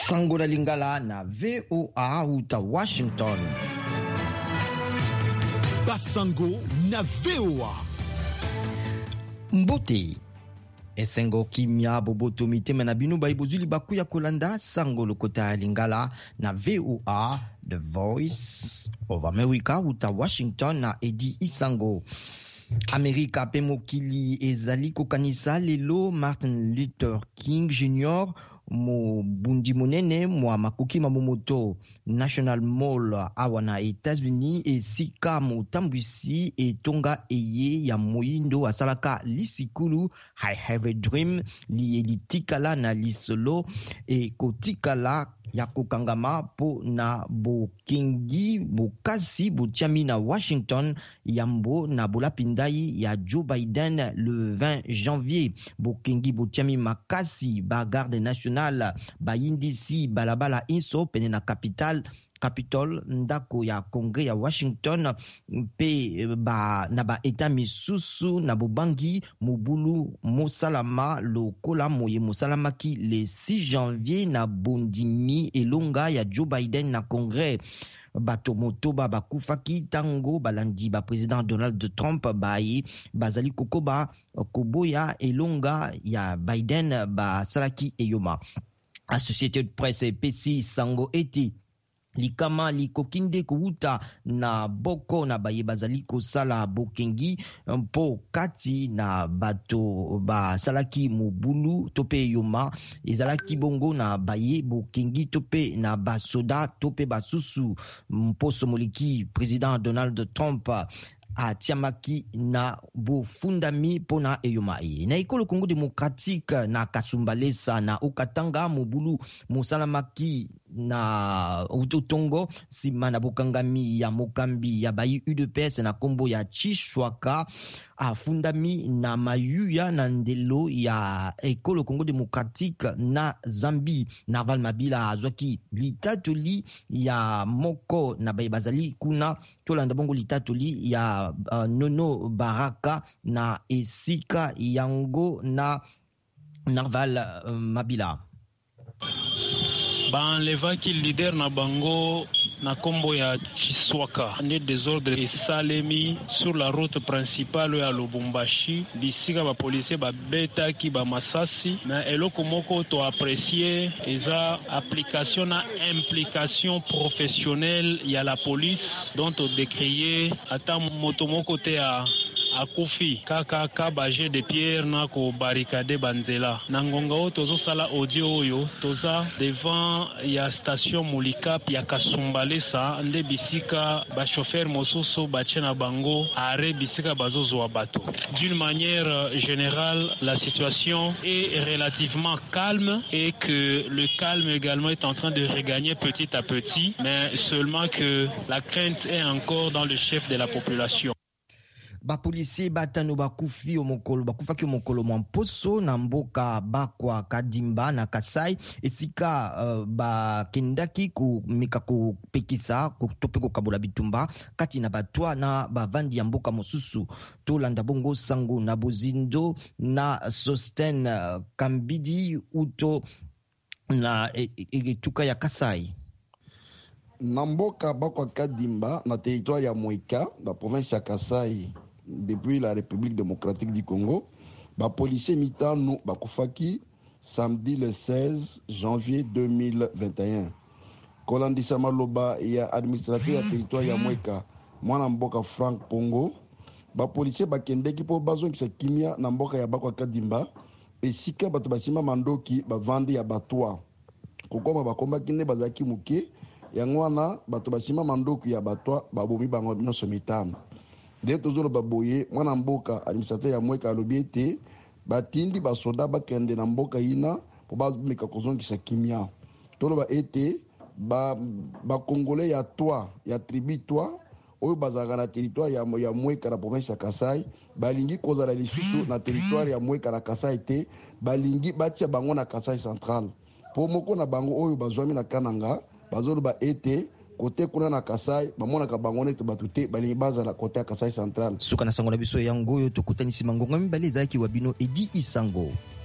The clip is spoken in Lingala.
Sango la Lingala na VOA uta Washington. Basango na VOA. Mbote. Esengo kimia boboto miteme na binu baibozuli bakuya kolanda sango lokota Lingala na VOA, The Voice of America uta Washington na Edi Isango. Amerika pe mokili ezali kokanisa lelo Martin Luther King Jr. mo bundi monene mwa makoki mamomoto National Mall awa na États-Unis esika motambwisi etonga eye ya moindo asalaka lisikulu I Have a Dream litikala na lisolo kotikala ya kokangama po na bokengi bokasi botiami na Washington yambo na bolapindai ya Joe Biden le 20 janvier. Bokengi botiami makasi ba garde nationale bayindisi balabala inso pene na Capitol ndako ya Kongre ya Washington pe na ba eta misusu na bobangi mobulu mosalama lokola moye mosalamaki le 6 janvier na bondimi elonga ya Joe Biden na Kongre. Bato motoba bakufaki tango balandi ba président Donald Trump baye bazali kokoba koboya elonga ya Biden basalaki eyoma. Associated Press pesi sango eti likama likokinde kuuta na boko na baye bazali kosala bokengi mpo kati na bato basalaki mobulu tope yoma ezalaki bongo na baye bokengi tope na basoda tope basusu mposo moliki président Donald Trump atiamaki na bofundami pona eyoma e. Na ekolo Congo démocratique na kasumbalesa na okatanga mobulu mosalamaki na utotongo sima na bokangami ya mokambi ya bayi UDPS na kombo ya Chishwaka afundami na mayuya na ndelo ya ekolo Congo démocratique na Zambie. Narval Mabila azwaki litatoli ya moko na bayi bazali kuna tolanda bongo litatoli ya Nono Baraka na esika yango na Narval Mabila. Baenlevaki leader na bango na kombo ya Chiswaka ne désordre esalemi sur la route principale ya Lubumbashi bisika ba policier babetaki ba masasi na eloko moko to apprécier eza application na implication professionnelle ya la police dont on décrier ata moto moko te ya akufi kaka kabaje de pierre na ko barricade banzela na ngonga o tozosala audio oyo toza devant ya station Mulikap ya Kasumbalesa nde bisika ba chauffeur mosusu bache na bango are bisika bazozwa bato. D'une manière générale, la situation est relativement calme et que le calme également est en train de regagner petit à petit, mais seulement que la crainte est encore dans le chef de la population. Bapolisi batano bakufaki omokolo mwamposo na mboka bakwa Kadimba na Kasai esika bakendaki komeka kopekisa tope kokabola bitumba kati na batwa na bavandi ya mboka mosusu. Tolanda bongo sango na bozindo na Sosten Kambidi uto na etuka ya Kasai. Na mboka bakwa Kadimba na territoire ya Moika na province ya Kasai depuis la République démocratique du Congo, ba policier mitano bakufaki samedi le 16 janvier 2021. Kolandisa maloba ya administrateur ya territoire ya Moika mwana mboka Frank Pongo, ba policier bakendeki po bazongisa kimia na mboka ya bakwa Kadimba esika bato basima mandoki bavandi ya batwa kokoma bakombaki nde bazaki muke yango wana bato basima mandoki ya batwa babomi bango nyonso mitano. Nde tozolo baboye mwana mboka administrateur ya Moika alobi ete batindi basoda bakende na mboka ina po bazomeka kozongisa kimia. Toloba ete bakongole ya twa ya tribu twa oyo bazalaka na territoire ya Moika na province ya Kasai balingi kozala lisusu na territoire ya Moika na Kasai te balingi batia bango na Kasai central po moko na bango oyo bazwami na Kananga bazoloba ete kote kuna na Kasai bamonaka bango nete bato te balingi bazala kote ya Kasai central. Suka na sango na biso yango oyo tokutanisi mangonga mibale ezalaki wa bino Edi Isango.